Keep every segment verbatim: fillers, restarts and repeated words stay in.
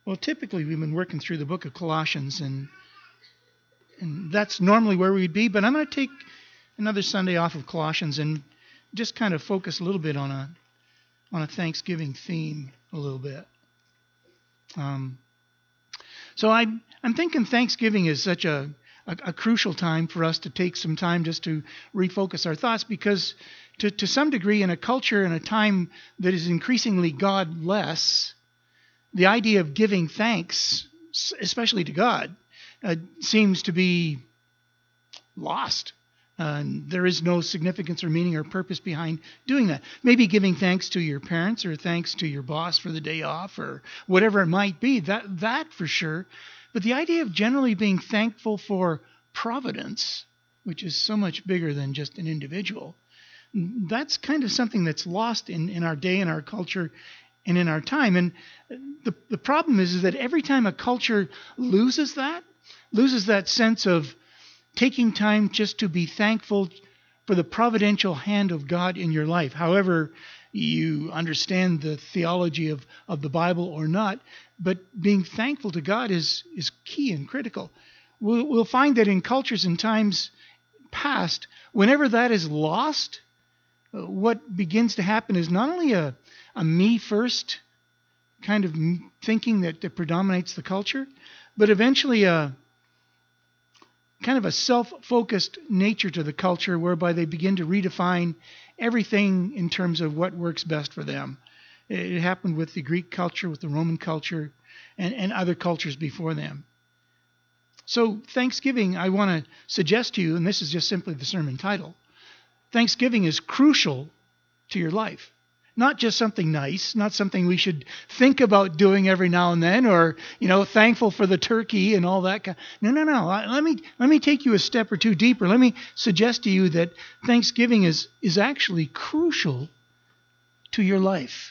Well, typically we've been working through the book of Colossians, and and that's normally where we'd be, but I'm going to take another Sunday off of Colossians and just kind of focus a little bit on a on a Thanksgiving theme a little bit. Um, so I, I'm thinking Thanksgiving is such a, a, a crucial time for us to take some time just to refocus our thoughts, because to, to some degree in a culture and a time that is increasingly God-less, the idea of giving thanks, especially to God, uh, seems to be lost. Uh, there is no significance or meaning or purpose behind doing that. Maybe giving thanks to your parents or thanks to your boss for the day off or whatever it might be, that that for sure. But the idea of generally being thankful for providence, which is so much bigger than just an individual, that's kind of something that's lost in, in our day, in our culture, and in our time. And the, the problem is, is that every time a culture loses that, loses that sense of taking time just to be thankful for the providential hand of God in your life, however you understand the theology of, of the Bible or not, but being thankful to God is, is key and critical. We'll, we'll find that in cultures and times past, whenever that is lost, what begins to happen is not only a, a me-first kind of thinking that, that predominates the culture, but eventually a kind of a self-focused nature to the culture, whereby they begin to redefine everything in terms of what works best for them. It happened with the Greek culture, with the Roman culture, and, and other cultures before them. So Thanksgiving, I want to suggest to you, and this is just simply the sermon title, Thanksgiving is crucial to your life. Not just something nice, not something we should think about doing every now and then, or, you know, thankful for the turkey and all that. No, no, no. Let me let me take you a step or two deeper. Let me suggest to you that Thanksgiving is, is actually crucial to your life.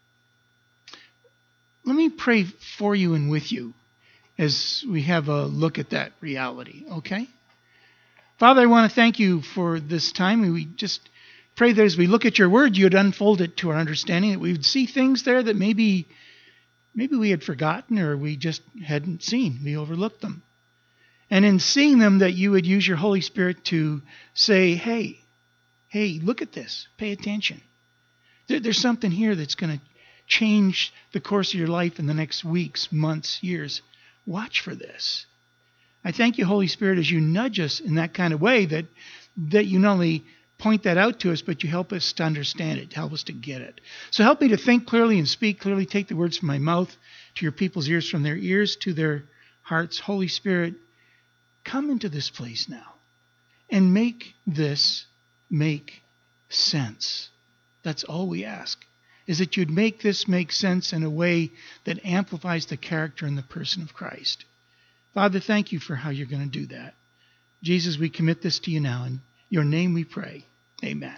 Let me pray for you and with you as we have a look at that reality, okay? Father, I want to thank you for this time. We just pray that as we look at your word, you'd unfold it to our understanding, that we would see things there that maybe maybe we had forgotten or we just hadn't seen. We overlooked them. And in seeing them, that you would use your Holy Spirit to say, hey, hey, look at this. Pay attention. There, there's something here that's going to change the course of your life in the next weeks, months, years. Watch for this. I thank you, Holy Spirit, as you nudge us in that kind of way, that that you not only point that out to us, but you help us to understand it, help us to get it. So help me to think clearly and speak clearly. Take the words from my mouth to your people's ears, from their ears to their hearts. Holy Spirit, come into this place now and make this make sense. That's all we ask, is that you'd make this make sense in a way that amplifies the character and the person of Christ. Father, thank you for how you're going to do that. Jesus, we commit this to you now. In your name we pray. Amen.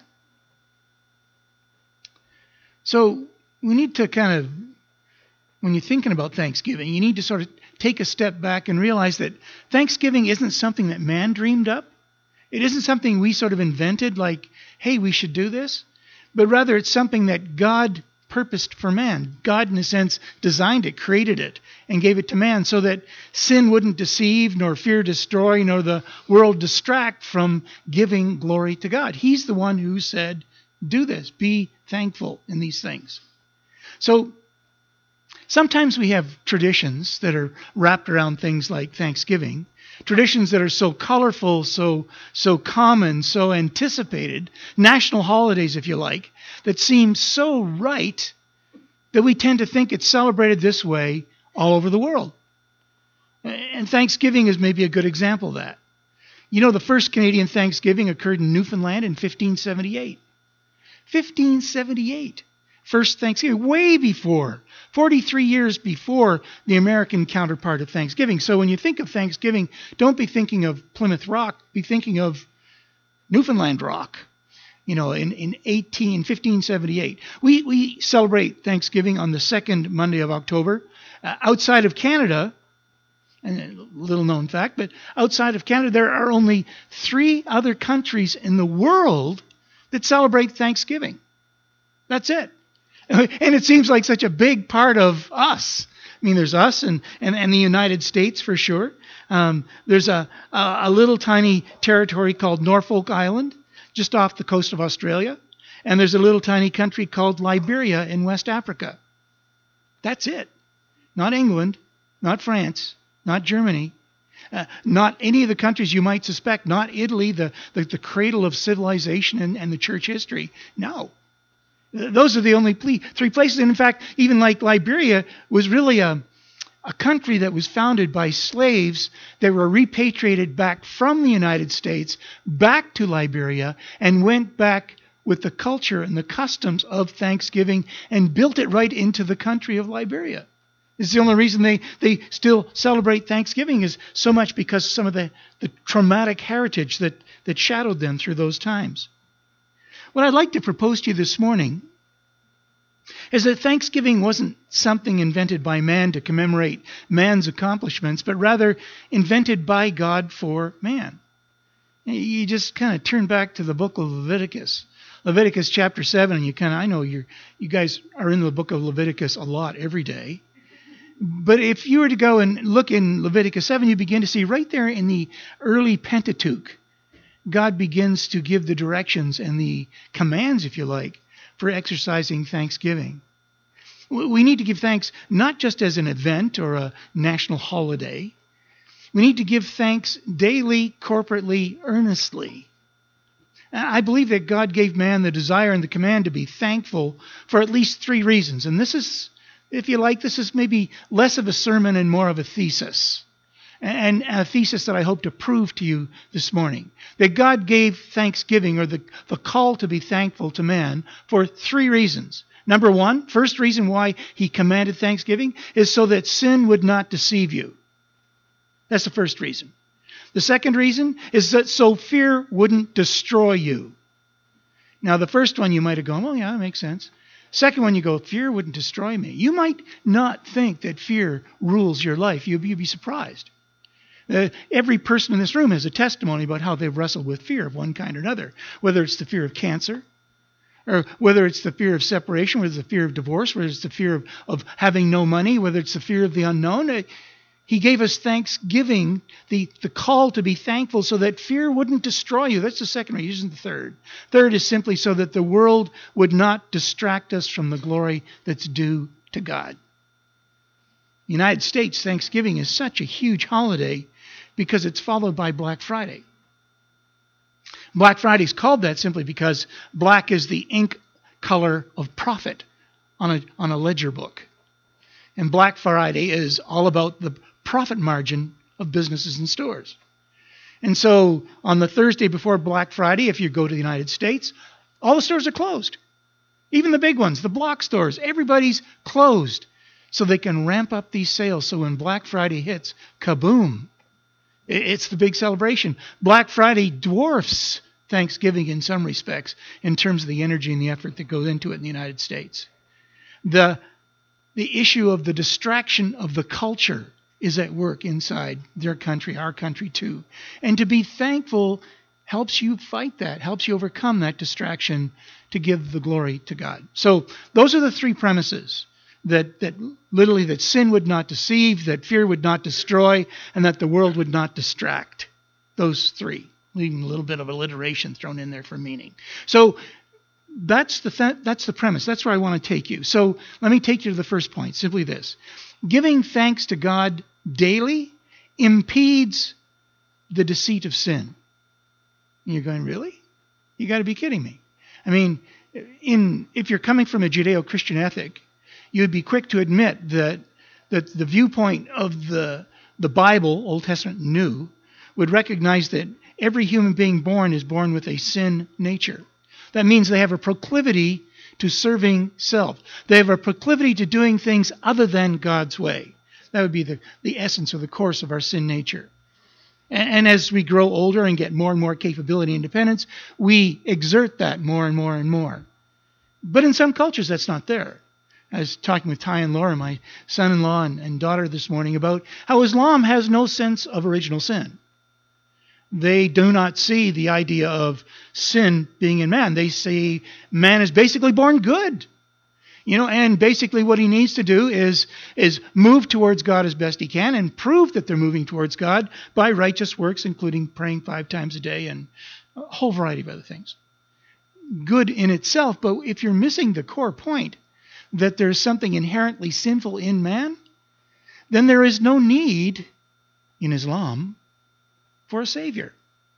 So we need to kind of, when you're thinking about Thanksgiving, you need to sort of take a step back and realize that Thanksgiving isn't something that man dreamed up. It isn't something we sort of invented, like, hey, we should do this. But rather it's something that God purposed for man. God, in a sense, designed it, created it, and gave it to man so that sin wouldn't deceive, nor fear destroy, nor the world distract from giving glory to God. He's the one who said, do this, be thankful in these things. So sometimes we have traditions that are wrapped around things like Thanksgiving, traditions that are so colorful, so so common, so anticipated, national holidays, if you like, that seem so right that we tend to think it's celebrated this way all over the world. And Thanksgiving is maybe a good example of that. You know, the first Canadian Thanksgiving occurred in Newfoundland in fifteen seventy-eight. fifteen seventy-eight. First Thanksgiving, way before, forty-three years before the American counterpart of Thanksgiving. So when you think of Thanksgiving, don't be thinking of Plymouth Rock, be thinking of Newfoundland Rock, you know, in, in eighteen, fifteen seventy-eight. We, we celebrate Thanksgiving on the second Monday of October. Uh, outside of Canada, and a little known fact, but outside of Canada, there are only three other countries in the world that celebrate Thanksgiving. That's it. And it seems like such a big part of us I mean, there's us and, and, and the United States for sure. Um, there's a, a, a little tiny territory called Norfolk Island, just off the coast of Australia. And there's a little tiny country called Liberia in West Africa. That's it. Not England, not France, not Germany, uh, not any of the countries you might suspect, not Italy, the, the, the cradle of civilization and, and the church history. No. Those are the only three places. And in fact, even like Liberia was really a, a country that was founded by slaves that were repatriated back from the United States back to Liberia and went back with the culture and the customs of Thanksgiving and built it right into the country of Liberia. It's the only reason they, they still celebrate Thanksgiving is so much because of some of the, the traumatic heritage that, that shadowed them through those times. What I'd like to propose to you this morning is that Thanksgiving wasn't something invented by man to commemorate man's accomplishments, but rather invented by God for man. You just kind of turn back to the book of Leviticus. Leviticus chapter seven, and you kind of, I know you're, you guys are in the book of Leviticus a lot every day. But if you were to go and look in Leviticus seven, you begin to see right there in the early Pentateuch, God begins to give the directions and the commands, if you like, for exercising thanksgiving. We need to give thanks not just as an event or a national holiday. We need to give thanks daily, corporately, earnestly. I believe that God gave man the desire and the command to be thankful for at least three reasons. And this is, if you like, this is maybe less of a sermon and more of a thesis. And a thesis that I hope to prove to you this morning. That God gave thanksgiving, or the, the call to be thankful to man, for three reasons. Number one, first reason why he commanded thanksgiving is so that sin would not deceive you. That's the first reason. The second reason is that so fear wouldn't destroy you. Now the first one you might have gone, well, yeah, that makes sense. Second one, you go, fear wouldn't destroy me. You might not think that fear rules your life. You'd be, you'd be surprised. Uh, every person in this room has a testimony about how they've wrestled with fear of one kind or another, whether it's the fear of cancer, or whether it's the fear of separation, whether it's the fear of divorce, whether it's the fear of, of having no money, whether it's the fear of the unknown. Uh, he gave us thanksgiving, the, the call to be thankful so that fear wouldn't destroy you. That's the second reason. The third. Third is simply so that the world would not distract us from the glory that's due to God. The United States, Thanksgiving is such a huge holiday because it's followed by Black Friday. Black Friday is called that simply because black is the ink color of profit on a, on a ledger book. And Black Friday is all about the profit margin of businesses and stores. And so on the Thursday before Black Friday, if you go to the United States, all the stores are closed. Even the big ones, the block stores, everybody's closed so they can ramp up these sales. So when Black Friday hits, kaboom. It's the big celebration. Black Friday dwarfs Thanksgiving in some respects in terms of the energy and the effort that goes into it in the United States. The, the issue of the distraction of the culture is at work inside their country, our country too. And to be thankful helps you fight that, helps you overcome that distraction to give the glory to God. So those are the three premises. That, that literally that sin would not deceive, that fear would not destroy, and that the world would not distract. Those three, leaving a little bit of alliteration thrown in there for meaning. So that's the th- that's the premise. That's where I want to take you. So let me take you to the first point. Simply this: giving thanks to God daily impedes the deceit of sin. And you're going, really? You got to be kidding me. I mean, in if you're coming from a Judeo-Christian ethic, you'd be quick to admit that that the viewpoint of the the Bible, Old Testament, New, would recognize that every human being born is born with a sin nature. That means they have a proclivity to serving self. They have a proclivity to doing things other than God's way. That would be the, the essence or the course of our sin nature. And, and as we grow older and get more and more capability and independence, we exert that more and more and more. But in some cultures, that's not there. I was talking with Ty and Laura, my son-in-law and, and daughter this morning, about how Islam has no sense of original sin. They do not see the idea of sin being in man. They say man is basically born good. You know, and basically what he needs to do is, is move towards God as best he can and prove that they're moving towards God by righteous works, including praying five times a day and a whole variety of other things. Good in itself, but if you're missing the core point that there's something inherently sinful in man, then there is no need in Islam for a savior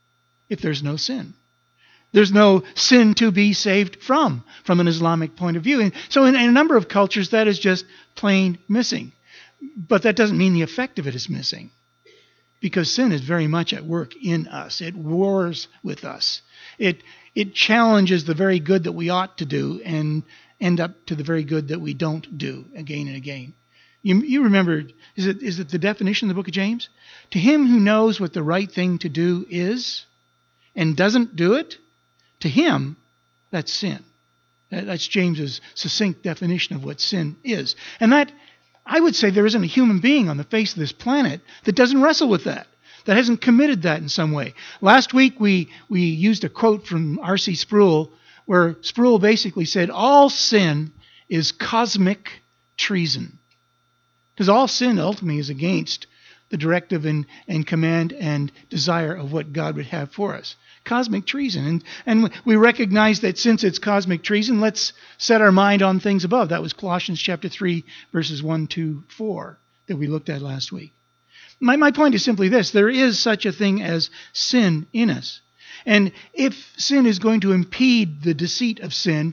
if there's no sin. There's no sin to be saved from, from an Islamic point of view. And so in, in a number of cultures, that is just plain missing. But that doesn't mean the effect of it is missing, because sin is very much at work in us. It wars with us. It it challenges the very good that we ought to do and end up to the very good that we don't do again and again. You, you remember, is it is it the definition in the book of James? To him who knows what the right thing to do is and doesn't do it, to him, that's sin. That's James's succinct definition of what sin is. And that, I would say there isn't a human being on the face of this planet that doesn't wrestle with that, that hasn't committed that in some way. Last week we, we used a quote from R C Sproul, where Sproul basically said, all sin is cosmic treason. Because all sin ultimately is against the directive and, and command and desire of what God would have for us. Cosmic treason. And, and we recognize that since it's cosmic treason, let's set our mind on things above. That was Colossians chapter three, verses one to four that we looked at last week. My, my point is simply this. There is such a thing as sin in us. And if sin is going to impede the deceit of sin,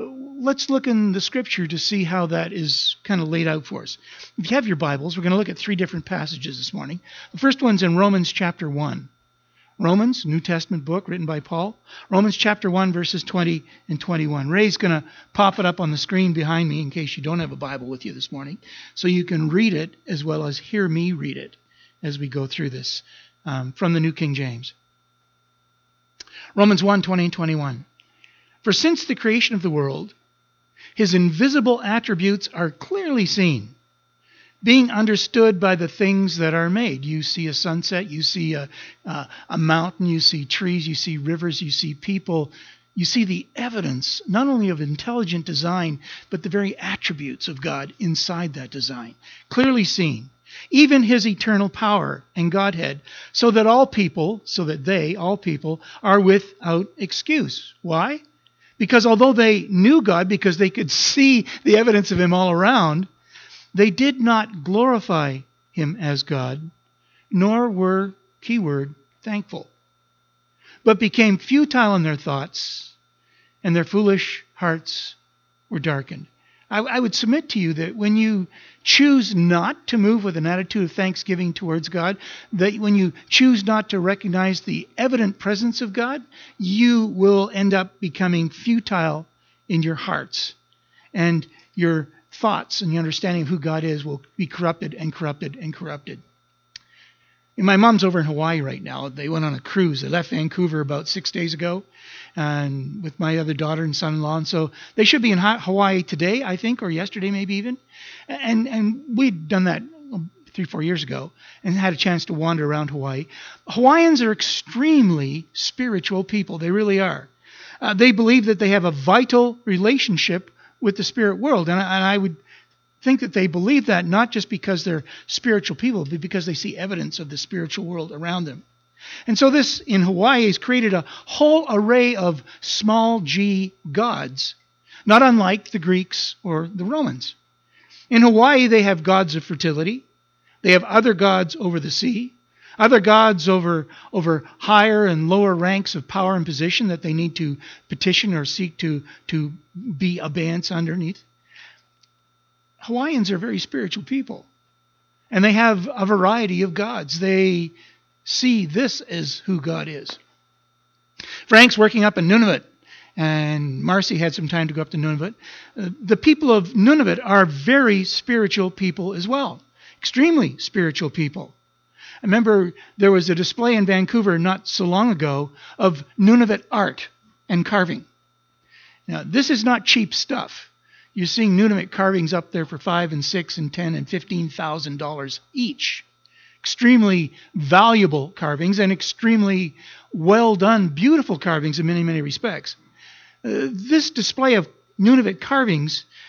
let's look in the Scripture to see how that is kind of laid out for us. If you have your Bibles, we're going to look at three different passages this morning. The first one's in Romans chapter one. Romans, New Testament book written by Paul. Romans chapter one, verses twenty and twenty-one. Ray's going to pop it up on the screen behind me in case you don't have a Bible with you this morning, so you can read it as well as hear me read it as we go through this um, from the New King James. Romans one, twenty and twenty-one. For since the creation of the world, his invisible attributes are clearly seen, being understood by the things that are made. You see a sunset, you see a, uh, a mountain, you see trees, you see rivers, you see people. You see the evidence not only of intelligent design, but the very attributes of God inside that design. Clearly seen. Even his eternal power and Godhead, so that all people, so that they, all people, are without excuse. Why? Because although they knew God, because they could see the evidence of him all around, they did not glorify him as God, nor were, keyword, thankful, but became futile in their thoughts, and their foolish hearts were darkened. I, I would submit to you that when you choose not to move with an attitude of thanksgiving towards God, that when you choose not to recognize the evident presence of God, you will end up becoming futile in your hearts, and your thoughts and the understanding of who God is will be corrupted and corrupted and corrupted. And my mom's over in Hawaii right now. They went on a cruise. They left Vancouver about six days ago, and with my other daughter and son-in-law. And so they should be in Hawaii today, I think, or yesterday maybe even. And and we'd done that three, four years ago and had a chance to wander around Hawaii. Hawaiians are extremely spiritual people. They really are. Uh, they believe that they have a vital relationship with the spirit world. And I, and I would think that they believe that not just because they're spiritual people, but because they see evidence of the spiritual world around them. And so this, in Hawaii, has created a whole array of small g gods, not unlike the Greeks or the Romans. In Hawaii, they have gods of fertility. They have other gods over the sea, other gods over, over higher and lower ranks of power and position that they need to petition or seek to, to be abeyance underneath. Hawaiians are very spiritual people, and they have a variety of gods. They see this as who God is. Frank's working up in Nunavut, and Marcy had some time to go up to Nunavut. Uh, the people of Nunavut are very spiritual people as well, extremely spiritual people. I remember there was a display in Vancouver not so long ago of Nunavut art and carving. Now, this is not cheap stuff. You're seeing Nunavut carvings up there for five and six and ten and fifteen thousand dollars each. Extremely valuable carvings and extremely well done, beautiful carvings in many, many respects. Uh, this display of Nunavut carvings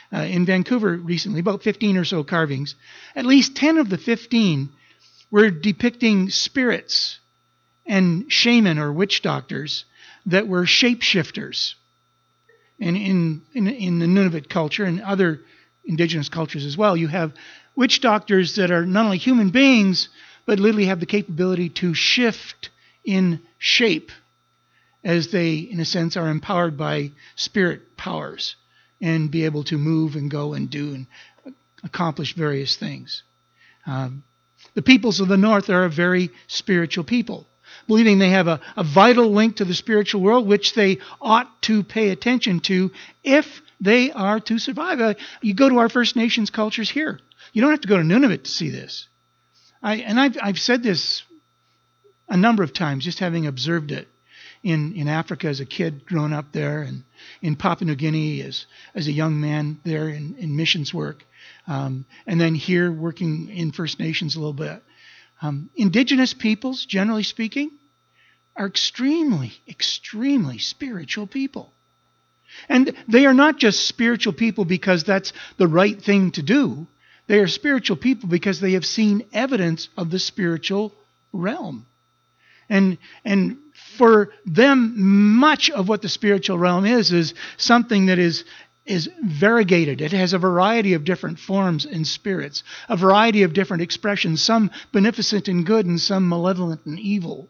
uh, in Vancouver recently, about fifteen or so carvings. At least ten of the fifteen were depicting spirits and shaman or witch doctors that were shapeshifters. And in, in, in the Nunavut culture and other indigenous cultures as well, you have witch doctors that are not only human beings, but literally have the capability to shift in shape as they, in a sense, are empowered by spirit powers and be able to move and go and do and accomplish various things. Um, the peoples of the North are a very spiritual people, believing they have a, a vital link to the spiritual world, which they ought to pay attention to if they are to survive. Uh, you go to our First Nations cultures here. You don't have to go to Nunavut to see this. I, and I've, I've said this a number of times, just having observed it in, in Africa as a kid growing up there, and in Papua New Guinea as, as a young man there in, in missions work, um, and then here working in First Nations a little bit. Um, indigenous peoples, generally speaking, are extremely, extremely spiritual people. And they are not just spiritual people because that's the right thing to do. They are spiritual people because they have seen evidence of the spiritual realm. And and for them, much of what the spiritual realm is, is something that is, is variegated. It has a variety of different forms and spirits, a variety of different expressions, some beneficent and good and some malevolent and evil.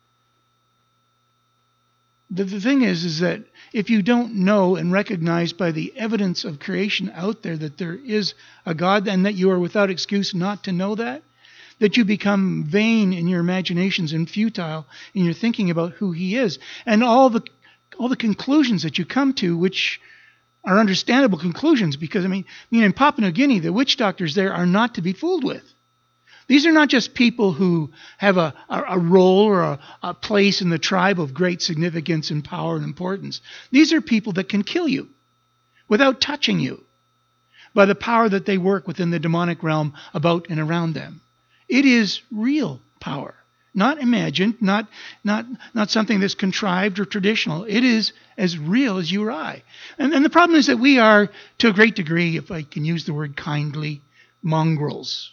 The, the thing is, is that if you don't know and recognize by the evidence of creation out there that there is a God and that you are without excuse not to know that, that you become vain in your imaginations and futile in your thinking about who He is. And all the all the conclusions that you come to, which are understandable conclusions, because, I mean, I mean in Papua New Guinea, the witch doctors there are not to be fooled with. These are not just people who have a, a, a role or a, a place in the tribe of great significance and power and importance. These are people that can kill you without touching you by the power that they work within the demonic realm about and around them. It is real power, not imagined, not, not, not something that's contrived or traditional. It is as real as you or I. And, and the problem is that we are, to a great degree, if I can use the word kindly, mongrels.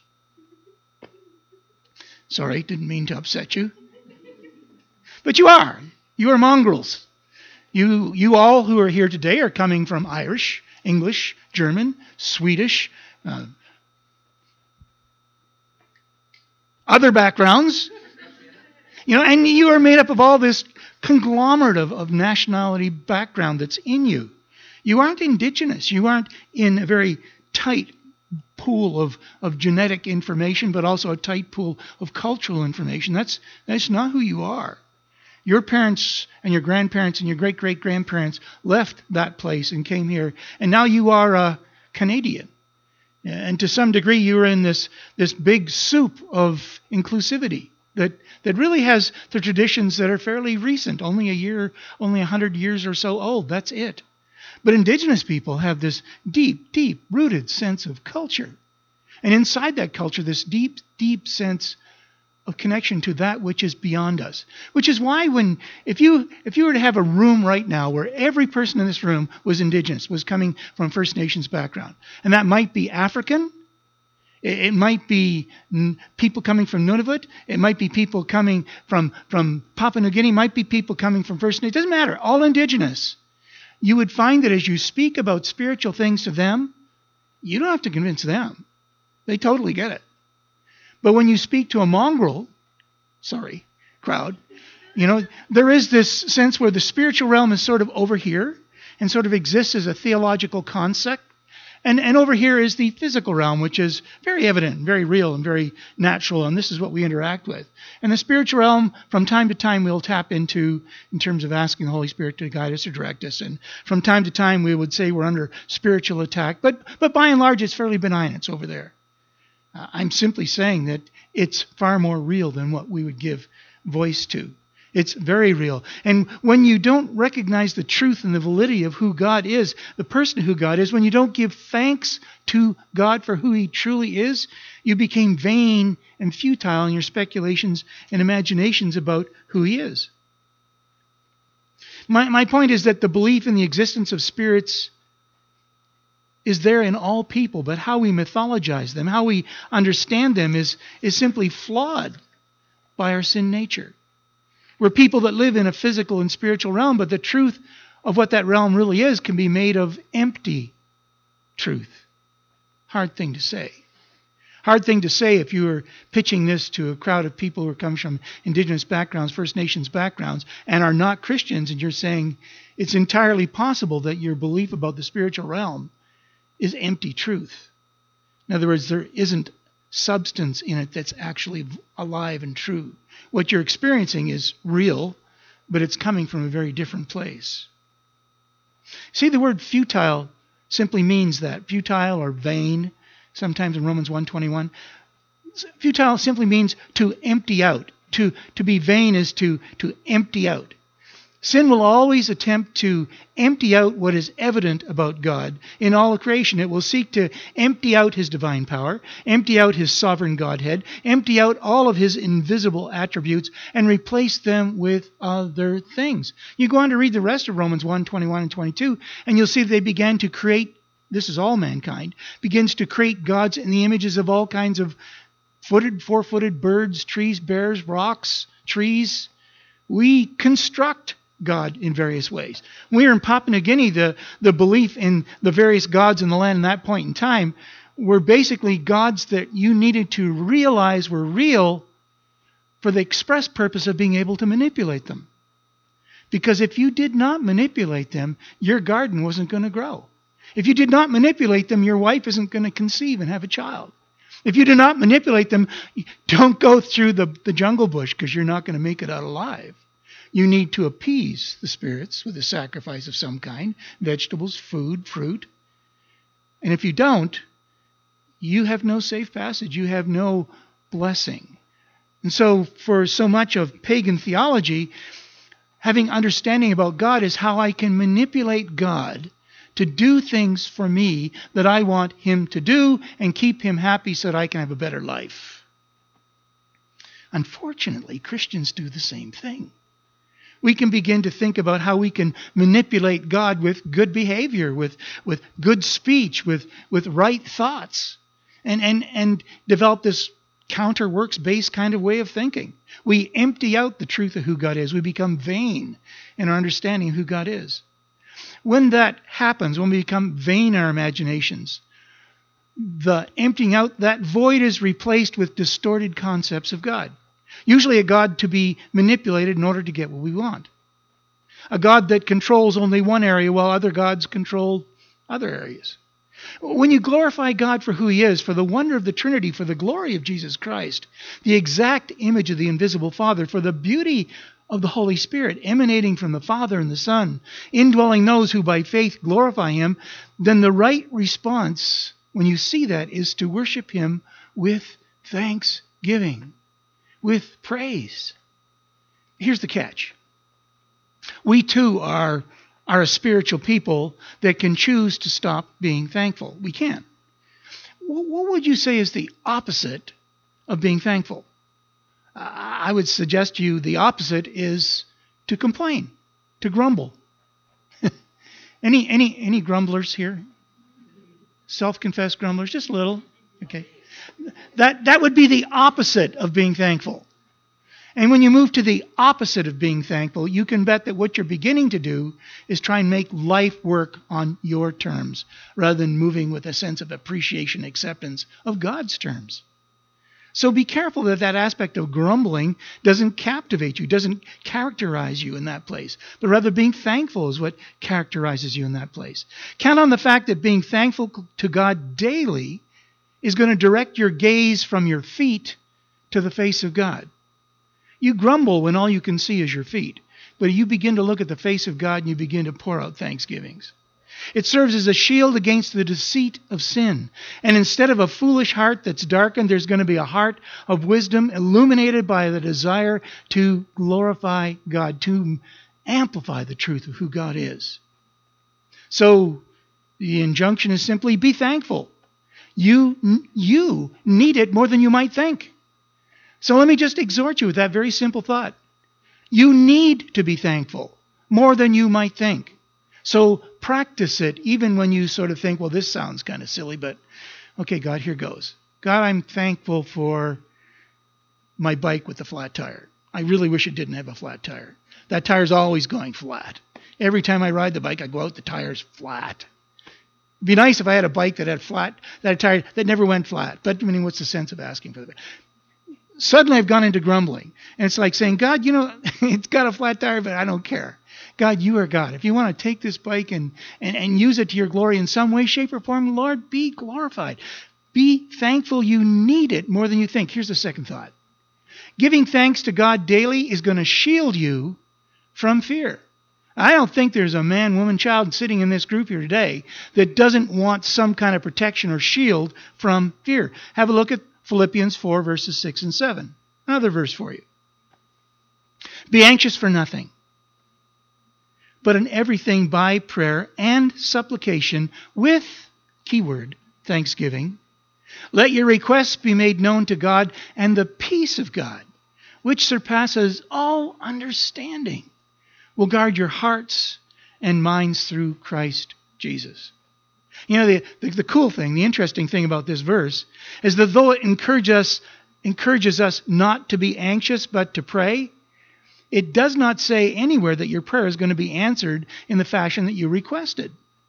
Sorry, didn't mean to upset you. But you are. You are mongrels. You, you all who are here today are coming from Irish, English, German, Swedish, uh, other backgrounds. You know, and you are made up of all this conglomerate of, of nationality background that's in you. You aren't indigenous. You aren't in a very tight pool of, of genetic information, but also a tight pool of cultural information. That's that's not who you are. Your parents and your grandparents and your great-great-grandparents left that place and came here, and now you are a Canadian. And to some degree, you're in this, this big soup of inclusivity that, that really has the traditions that are fairly recent, only a year, only a hundred years or so old. That's it. But indigenous people have this deep, deep rooted sense of culture. And inside that culture, this deep, deep sense of connection to that which is beyond us. Which is why when, if you if you were to have a room right now where every person in this room was indigenous, was coming from First Nations background, and that might be African, it, it might be n- people coming from Nunavut, it might be people coming from, from Papua New Guinea, might be people coming from First Nations, it doesn't matter, all indigenous. You would find that as you speak about spiritual things to them, you don't have to convince them. They totally get it. But when you speak to a mongrel, sorry, crowd, you know, there is this sense where the spiritual realm is sort of over here and sort of exists as a theological concept. And, and over here is the physical realm, which is very evident, very real, and very natural, and this is what we interact with. And the spiritual realm, from time to time, we'll tap into in terms of asking the Holy Spirit to guide us or direct us. And from time to time, we would say we're under spiritual attack. But, but by and large, it's fairly benign. It's over there. Uh, I'm simply saying that it's far more real than what we would give voice to. It's very real. And when you don't recognize the truth and the validity of who God is, the person who God is, when you don't give thanks to God for who He truly is, you become vain and futile in your speculations and imaginations about who He is. My, my point is that the belief in the existence of spirits is there in all people, but how we mythologize them, how we understand them is, is simply flawed by our sin nature. We're people that live in a physical and spiritual realm, but the truth of what that realm really is can be made of empty truth. Hard thing to say. Hard thing to say if you were pitching this to a crowd of people who come from indigenous backgrounds, First Nations backgrounds, and are not Christians, and you're saying it's entirely possible that your belief about the spiritual realm is empty truth. In other words, there isn't substance in it that's actually alive and true. What you're experiencing is real, but it's coming from a very different place. See, the word futile simply means that. Futile or vain, sometimes in Romans one twenty-one. Futile simply means to empty out. To, to be vain is to, to empty out. Sin will always attempt to empty out what is evident about God. In all of creation, it will seek to empty out his divine power, empty out his sovereign Godhead, empty out all of his invisible attributes, and replace them with other things. You go on to read the rest of Romans one twenty-one and twenty-two, and you'll see that they began to create, this is all mankind, begins to create gods in the images of all kinds of footed, four-footed birds, trees, bears, rocks, trees. We construct God in various ways. When we were in Papua New Guinea, the, the belief in the various gods in the land in that point in time were basically gods that you needed to realize were real for the express purpose of being able to manipulate them. Because if you did not manipulate them, your garden wasn't going to grow. If you did not manipulate them, your wife isn't going to conceive and have a child. If you do not manipulate them, don't go through the, the jungle bush because you're not going to make it out alive. You need to appease the spirits with a sacrifice of some kind, vegetables, food, fruit. And if you don't, you have no safe passage. You have no blessing. And so for so much of pagan theology, having understanding about God is how I can manipulate God to do things for me that I want him to do and keep him happy so that I can have a better life. Unfortunately, Christians do the same thing. We can begin to think about how we can manipulate God with good behavior, with, with good speech, with, with right thoughts, and, and, and develop this counter works-based kind of way of thinking. We empty out the truth of who God is. We become vain in our understanding of who God is. When that happens, when we become vain in our imaginations, the emptying out, that void is replaced with distorted concepts of God. Usually a God to be manipulated in order to get what we want. A God that controls only one area while other gods control other areas. When you glorify God for who he is, for the wonder of the Trinity, for the glory of Jesus Christ, the exact image of the invisible Father, for the beauty of the Holy Spirit emanating from the Father and the Son, indwelling those who by faith glorify him, then the right response when you see that is to worship him with thanksgiving, with praise. Here's the catch. We too are, are a spiritual people that can choose to stop being thankful. We can. What would you say is the opposite of being thankful? I would suggest to you the opposite is to complain, to grumble. any any any grumblers here? Self-confessed grumblers, just a little. Okay. That that would be the opposite of being thankful. And when you move to the opposite of being thankful, you can bet that what you're beginning to do is try and make life work on your terms, rather than moving with a sense of appreciation, acceptance of God's terms. So be careful that that aspect of grumbling doesn't captivate you, doesn't characterize you in that place, but rather being thankful is what characterizes you in that place. Count on the fact that being thankful to God daily is going to direct your gaze from your feet to the face of God. You grumble when all you can see is your feet, but you begin to look at the face of God and you begin to pour out thanksgivings. It serves as a shield against the deceit of sin. And instead of a foolish heart that's darkened, there's going to be a heart of wisdom illuminated by the desire to glorify God, to amplify the truth of who God is. So the injunction is simply be thankful. You, you need it more than you might think. So let me just exhort you with that very simple thought. You need to be thankful more than you might think. So practice it even when you sort of think, well, this sounds kind of silly, but okay, God, here goes. God, I'm thankful for my bike with the flat tire. I really wish it didn't have a flat tire. That tire's always going flat. Every time I ride the bike, I go out, the tire's flat. It'd be nice if I had a bike that had flat, that had a tire that never went flat. But I mean, what's the sense of asking for the bike? Suddenly I've gone into grumbling. And it's like saying, God, you know, it's got a flat tire, but I don't care. God, you are God. If you want to take this bike and, and, and use it to your glory in some way, shape, or form, Lord, be glorified. Be thankful you need it more than you think. Here's the second thought. Giving thanks to God daily is going to shield you from fear. I don't think there's a man, woman, child sitting in this group here today that doesn't want some kind of protection or shield from fear. Have a look at Philippians four, verses six and seven. Another verse for you. Be anxious for nothing, but in everything by prayer and supplication with, keyword, thanksgiving, let your requests be made known to God, and the peace of God, which surpasses all understanding, will guard your hearts and minds through Christ Jesus. You know, the, the, the cool thing, the interesting thing about this verse is that though it encourages us, encourages us not to be anxious but to pray, it does not say anywhere that your prayer is going to be answered in the fashion that you requested.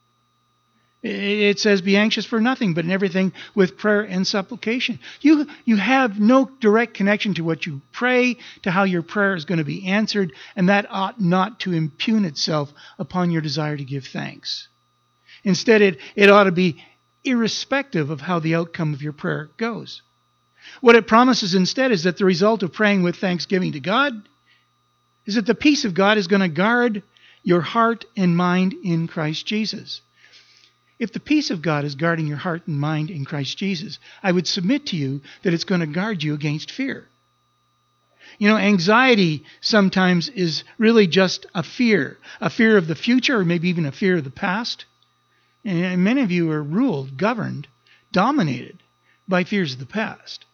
It says, be anxious for nothing, but in everything with prayer and supplication. You, you have no direct connection to what you pray, to how your prayer is going to be answered, and that ought not to impugn itself upon your desire to give thanks. Instead, it, it ought to be irrespective of how the outcome of your prayer goes. What it promises instead is that the result of praying with thanksgiving to God is that the peace of God is going to guard your heart and mind in Christ Jesus. If the peace of God is guarding your heart and mind in Christ Jesus, I would submit to you that it's going to guard you against fear. You know, anxiety sometimes is really just a fear, a fear of the future, or maybe even a fear of the past. And many of you are ruled, governed, dominated by fears of the past.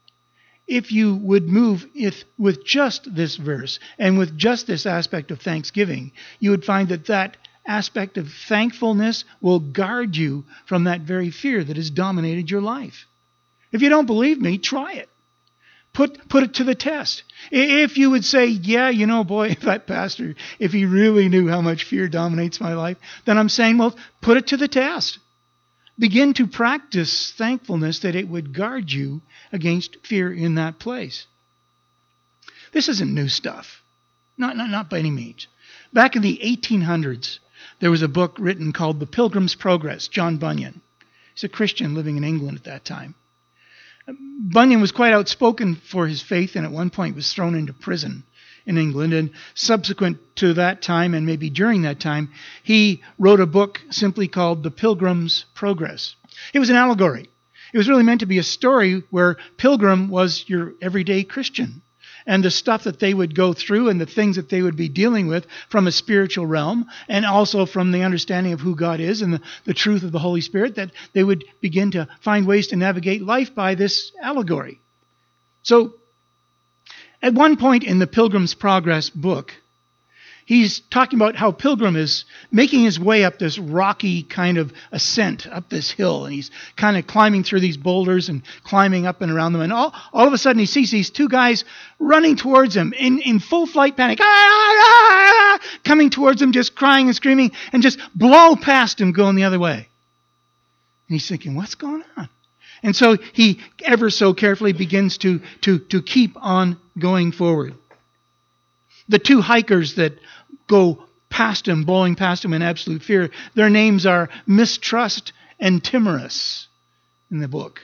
If you would move if, with just this verse and with just this aspect of thanksgiving, you would find that that aspect of thankfulness will guard you from that very fear that has dominated your life. If you don't believe me, try it. Put, put it to the test. If you would say, yeah, you know, boy, if that pastor, if he really knew how much fear dominates my life, then I'm saying, well, put it to the test. Begin to practice thankfulness that it would guard you against fear in that place. This isn't new stuff. Not, not, not by any means. Back in the eighteen hundreds, there was a book written called The Pilgrim's Progress, John Bunyan. He's a Christian living in England at that time. Bunyan was quite outspoken for his faith and at one point was thrown into prison in England. And subsequent to that time, and maybe during that time, he wrote a book simply called The Pilgrim's Progress. It was an allegory. It was really meant to be a story where Pilgrim was your everyday Christian. And the stuff that they would go through and the things that they would be dealing with from a spiritual realm and also from the understanding of who God is and the, the truth of the Holy Spirit, that they would begin to find ways to navigate life by this allegory. So, at one point in the Pilgrim's Progress book, he's talking about how Pilgrim is making his way up this rocky kind of ascent up this hill. And he's kind of climbing through these boulders and climbing up and around them. And all, all of a sudden he sees these two guys running towards him in, in full flight panic, ah, ah, ah, coming towards him, just crying and screaming, and just blow past him going the other way. And he's thinking, what's going on? And so he ever so carefully begins to, to, to keep on going forward. The two hikers that go past him, blowing past him in absolute fear, their names are Mistrust and Timorous in the book.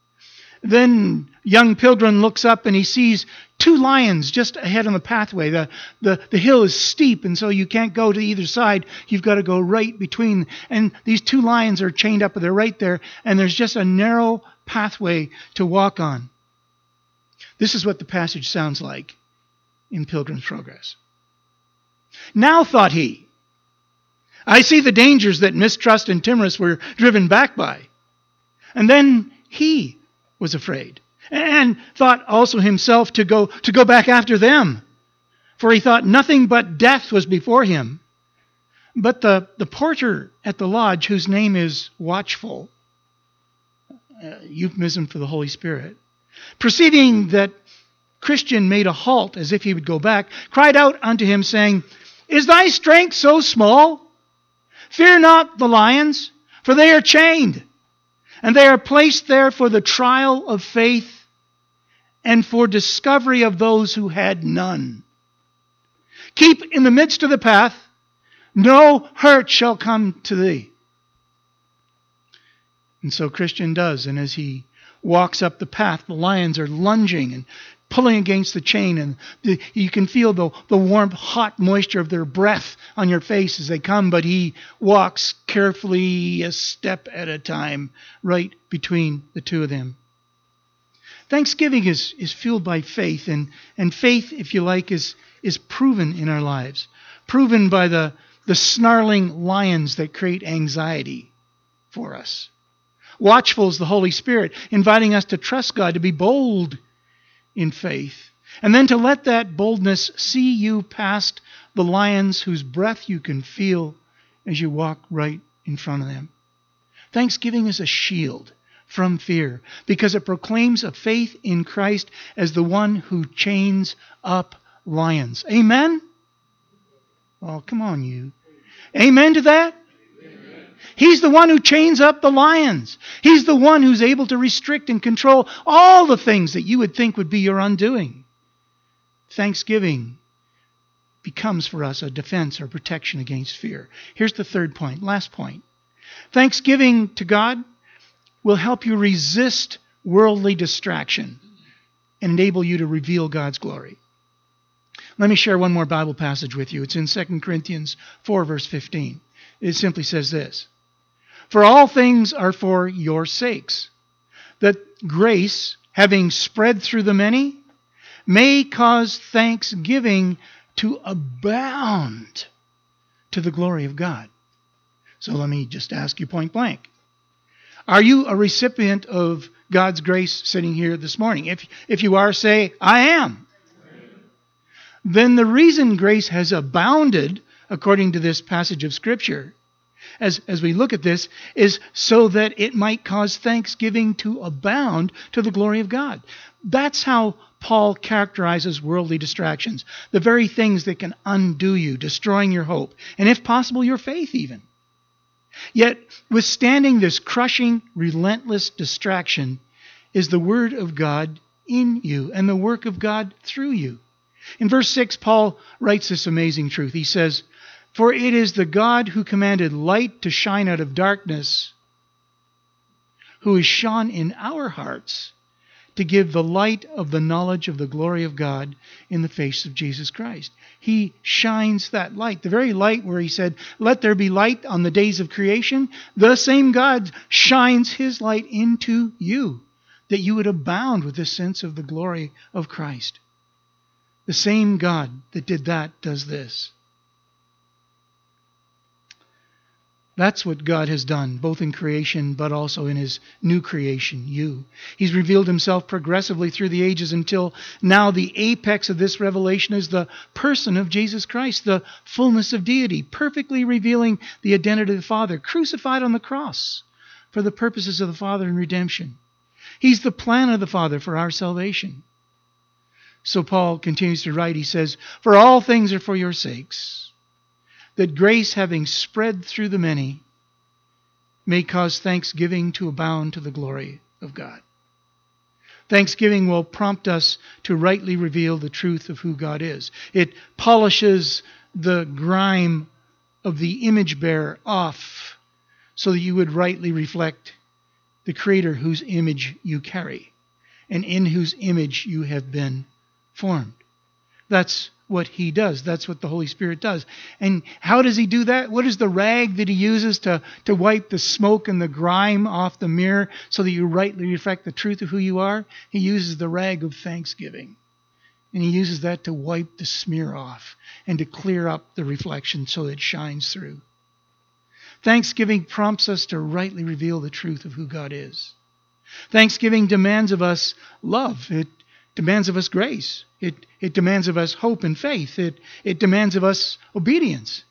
Then young Pilgrim looks up and he sees two lions just ahead on the pathway. The, the, the hill is steep, and so you can't go to either side. You've got to go right between. And these two lions are chained up, they're right there, and there's just a narrow pathway to walk on. This is what the passage sounds like in Pilgrim's Progress. Now, thought he, I see the dangers that Mistrust and Timorous were driven back by. And then he was afraid, and thought also himself to go to go back after them. For he thought nothing but death was before him. But the, the porter at the lodge, whose name is Watchful, uh, euphemism for the Holy Spirit, perceiving that Christian made a halt as if he would go back, cried out unto him, saying, Is thy strength so small? Fear not the lions, for they are chained, and they are placed there for the trial of faith and for discovery of those who had none. Keep in the midst of the path, no hurt shall come to thee. And so Christian does, and as he walks up the path, the lions are lunging and pulling against the chain, and the, you can feel the, the warm, hot moisture of their breath on your face as they come, but he walks carefully a step at a time right between the two of them. Thanksgiving is, is fueled by faith, and, and faith, if you like, is, is proven in our lives. Proven by the, the snarling lions that create anxiety for us. Watchful is the Holy Spirit, inviting us to trust God, to be bold in faith, and then to let that boldness see you past the lions whose breath you can feel as you walk right in front of them. Thanksgiving is a shield from fear, because it proclaims a faith in Christ as the one who chains up lions. Amen? Oh, come on, you. Amen to that? Amen. He's the one who chains up the lions. He's the one who's able to restrict and control all the things that you would think would be your undoing. Thanksgiving becomes for us a defense or protection against fear. Here's the third point, last point. Thanksgiving to God will help you resist worldly distraction and enable you to reveal God's glory. Let me share one more Bible passage with you. It's in Second Corinthians four, verse fifteen. It simply says this, For all things are for your sakes, that grace, having spread through the many, may cause thanksgiving to abound to the glory of God. So let me just ask you point blank. Are you a recipient of God's grace sitting here this morning? If, if you are, say, I am. Then the reason grace has abounded, according to this passage of Scripture, as, as we look at this, is so that it might cause thanksgiving to abound to the glory of God. That's how Paul characterizes worldly distractions, the very things that can undo you, destroying your hope, and if possible, your faith even. Yet, withstanding this crushing, relentless distraction is the Word of God in you and the work of God through you. In verse six, Paul writes this amazing truth. He says, For it is the God who commanded light to shine out of darkness, who has shone in our hearts to give the light of the knowledge of the glory of God in the face of Jesus Christ. He shines that light. The very light where he said, Let there be light on the days of creation, the same God shines his light into you, that you would abound with this sense of the glory of Christ. The same God that did that does this. That's what God has done, both in creation but also in his new creation, you. He's revealed himself progressively through the ages until now the apex of this revelation is the person of Jesus Christ, the fullness of deity, perfectly revealing the identity of the Father, crucified on the cross for the purposes of the Father in redemption. He's the plan of the Father for our salvation. So Paul continues to write, he says, For all things are for your sakes, that grace, having spread through the many, may cause thanksgiving to abound to the glory of God. Thanksgiving will prompt us to rightly reveal the truth of who God is. It polishes the grime of the image bearer off so that you would rightly reflect the Creator whose image you carry and in whose image you have been formed. That's what he does. That's what the Holy Spirit does. And how does he do that? What is the rag that he uses to, to wipe the smoke and the grime off the mirror so that you rightly reflect the truth of who you are? He uses the rag of thanksgiving. And he uses that to wipe the smear off and to clear up the reflection so that it shines through. Thanksgiving prompts us to rightly reveal the truth of who God is. Thanksgiving demands of us love. It demands of us grace. It, it demands of us hope and faith. It, it demands of us obedience.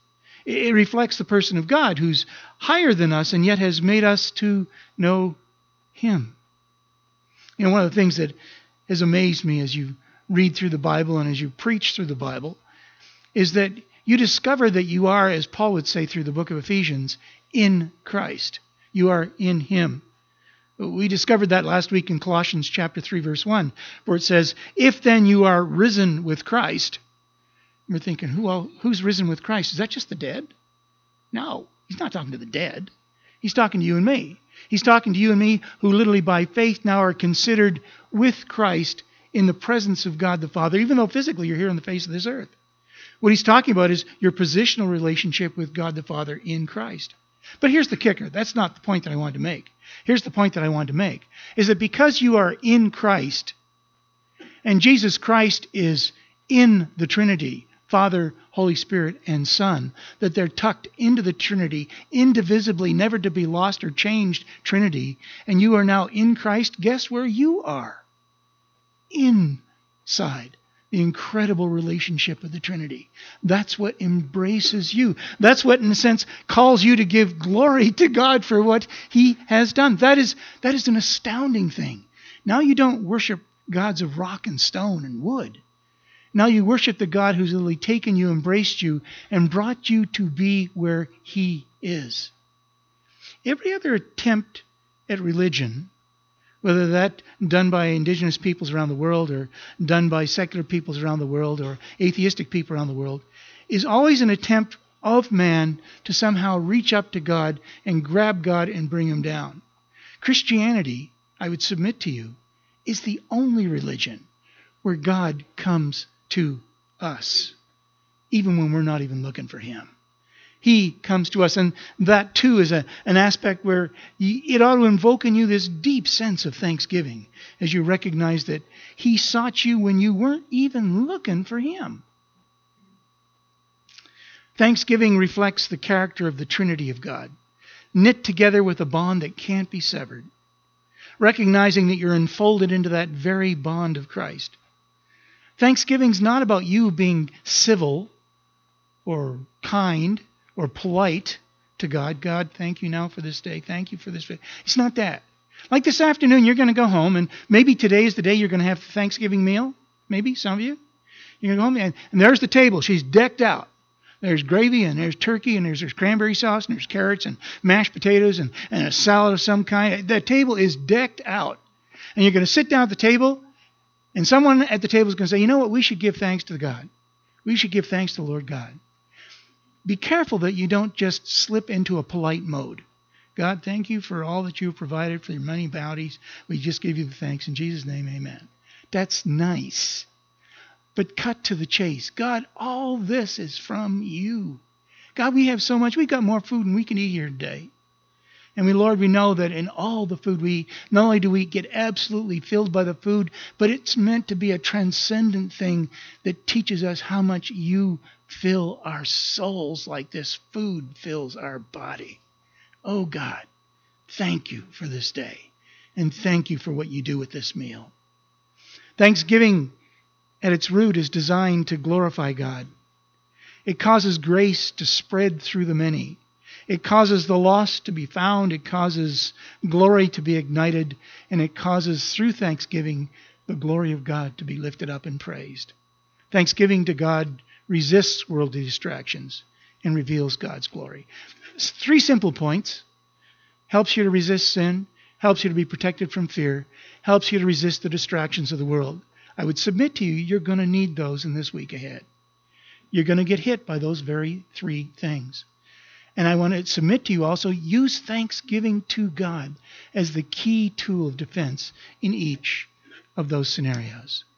It reflects the person of God who's higher than us and yet has made us to know him. You know, one of the things that has amazed me as you read through the Bible and as you preach through the Bible is that you discover that you are, as Paul would say through the book of Ephesians, in Christ. You are in him. We discovered that last week in Colossians chapter three, verse one, where it says, if then you are risen with Christ. We're thinking, Who, well, who's risen with Christ? Is that just the dead? No, he's not talking to the dead. He's talking to you and me. He's talking to you and me who literally by faith now are considered with Christ in the presence of God the Father, even though physically you're here on the face of this earth. What he's talking about is your positional relationship with God the Father in Christ. But here's the kicker. That's not the point that I wanted to make. Here's the point that I wanted to make, is that because you are in Christ, and Jesus Christ is in the Trinity, Father, Holy Spirit, and Son, that they're tucked into the Trinity, indivisibly, never to be lost or changed Trinity, and you are now in Christ, guess where you are? Inside the incredible relationship of the Trinity. That's what embraces you. That's what, in a sense, calls you to give glory to God for what he has done. That is, that is an astounding thing. Now you don't worship gods of rock and stone and wood. Now you worship the God who's literally taken you, embraced you, and brought you to be where he is. Every other attempt at religion, whether that done by indigenous peoples around the world or done by secular peoples around the world or atheistic people around the world, is always an attempt of man to somehow reach up to God and grab God and bring him down. Christianity, I would submit to you, is the only religion where God comes to us, even when we're not even looking for him. He comes to us, and that too is a, an aspect where it ought to invoke in you this deep sense of thanksgiving as you recognize that he sought you when you weren't even looking for him. Thanksgiving reflects the character of the Trinity of God, knit together with a bond that can't be severed, recognizing that you're enfolded into that very bond of Christ. Thanksgiving's not about you being civil or kind or polite to God. God, thank you now for this day. Thank you for this day. It's not that. Like this afternoon, you're going to go home, and maybe today is the day you're going to have the Thanksgiving meal. Maybe, some of you. You're going to go home, and, and there's the table. She's decked out. There's gravy, and there's turkey, and there's, there's cranberry sauce, and there's carrots, and mashed potatoes, and, and a salad of some kind. The table is decked out. And you're going to sit down at the table, and someone at the table is going to say, you know what, we should give thanks to God. We should give thanks to the Lord God. Be careful that you don't just slip into a polite mode. God, thank you for all that you have provided, for your many bounties. We just give you the thanks. In Jesus' name, amen. That's nice. But cut to the chase. God, all this is from you. God, we have so much. We've got more food than we can eat here today. And we, Lord, we know that in all the food we eat, not only do we get absolutely filled by the food, but it's meant to be a transcendent thing that teaches us how much you fill our souls like this food fills our body. Oh, God, thank you for this day. And thank you for what you do with this meal. Thanksgiving at its root is designed to glorify God. It causes grace to spread through the many. It causes the lost to be found. It causes glory to be ignited. And it causes, through thanksgiving, the glory of God to be lifted up and praised. Thanksgiving to God resists worldly distractions and reveals God's glory. Three simple points. Helps you to resist sin. Helps you to be protected from fear. Helps you to resist the distractions of the world. I would submit to you, you're going to need those in this week ahead. You're going to get hit by those very three things. And I want to submit to you also, use thanksgiving to God as the key tool of defense in each of those scenarios.